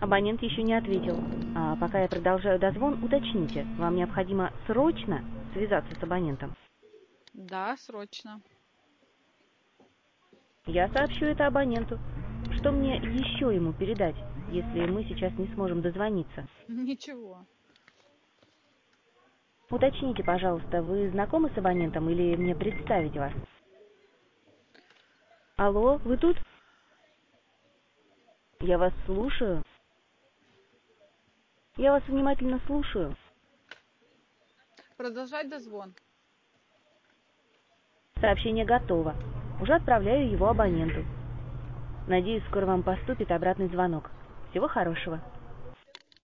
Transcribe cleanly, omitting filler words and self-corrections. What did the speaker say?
Абонент еще не ответил. А пока я продолжаю дозвон, уточните, вам необходимо срочно связаться с абонентом? Да, срочно. Я сообщу это абоненту. Что мне еще ему передать, если мы сейчас не сможем дозвониться? Ничего. Уточните, пожалуйста, вы знакомы с абонентом или мне представить вас? Алло, вы тут? Я вас слушаю. Я вас внимательно слушаю. Продолжать дозвон. Сообщение готово. Уже отправляю его абоненту. Надеюсь, скоро вам поступит обратный звонок. Всего хорошего.